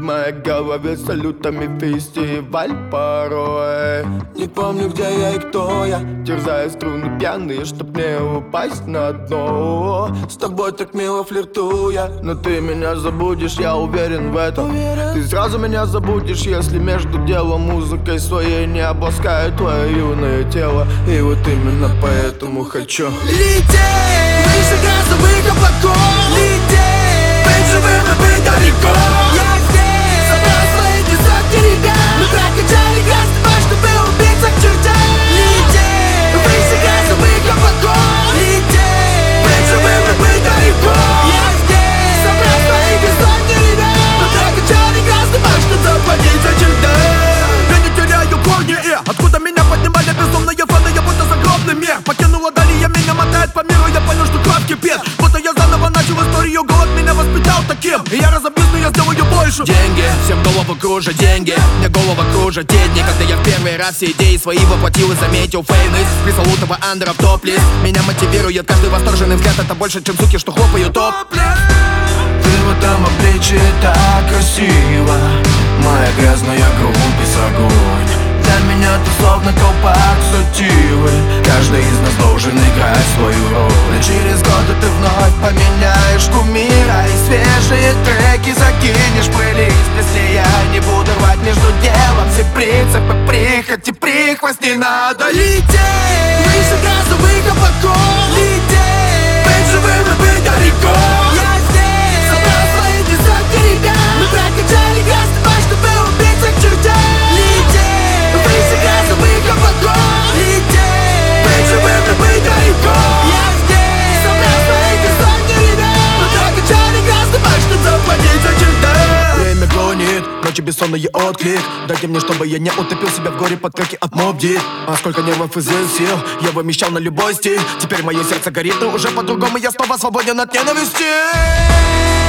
моей голове салютами фестиваль порой. Не помню, где я и кто я, терзая струны пьяные, чтоб не упасть на дно. С тобой так мило флиртуя, но ты меня забудешь, я уверен в этом. Ты сразу меня забудешь, если между делом музыкой своей не обласкает твое юное тело. И вот именно поэтому хочу лететь выше газовых облаков, лететь быть живым и быть далеко. Я здесь собрал свои десятки ребят, мы прокачали газ, чтобы убиться к чертям. Лететь выше газовых облаков, лететь быть живым и быть далеко. Я здесь собрал свои десятки ребят, мы прокачали газ, чтобы заплатить за чердак. Я не теряю корни, откуда меня поднимали безумные фаны, я будто загробный мир. Покинула дали, меня мотает по миру, я понял, что кровь кипит. Будто я заново начал историю, голод меня воспитал таким. И я разобьюсь, но я сделаю больше. Деньги, всем голову кружат деньги, мне голова кружат те дни, когда я в первый раз все идеи свои воплотил и заметил феймлес пресловутого андера в топ-лист. Меня мотивирует каждый восторженный взгляд, это больше, чем суки, что хлопают топ. Ты в этом обличии так красиво, моя грязная грудь без огонь. Для меня ты словно колпак сативы, каждый из нас должен играть свою роль. И через годы ты вновь поменяешь кумира, и свежие треки закинешь в плейлист. Если я не буду рвать между делом все принципы прихоти, прихвост не надо. Лететь выше газовых облаков, лететь быть живым и быть далеко. Я здесь собрал свои десятки ребят, мы прокачали газ, чтобы убиться к чертям. Лететь выше газовых облаков, лететь быть живым и быть далеко. Я здесь собрал свои десятки ребят, мы прокачали газ, чтобы заплатить за чердак. Время гонит, ночи бессонный отклик. Дайте мне, чтобы я не утопил себя в горе под треки от Mobb Deep. А сколько нервов и сил я вымещал на любой стиль. Теперь мое сердце горит, но уже по-другому я снова свободен от ненависти.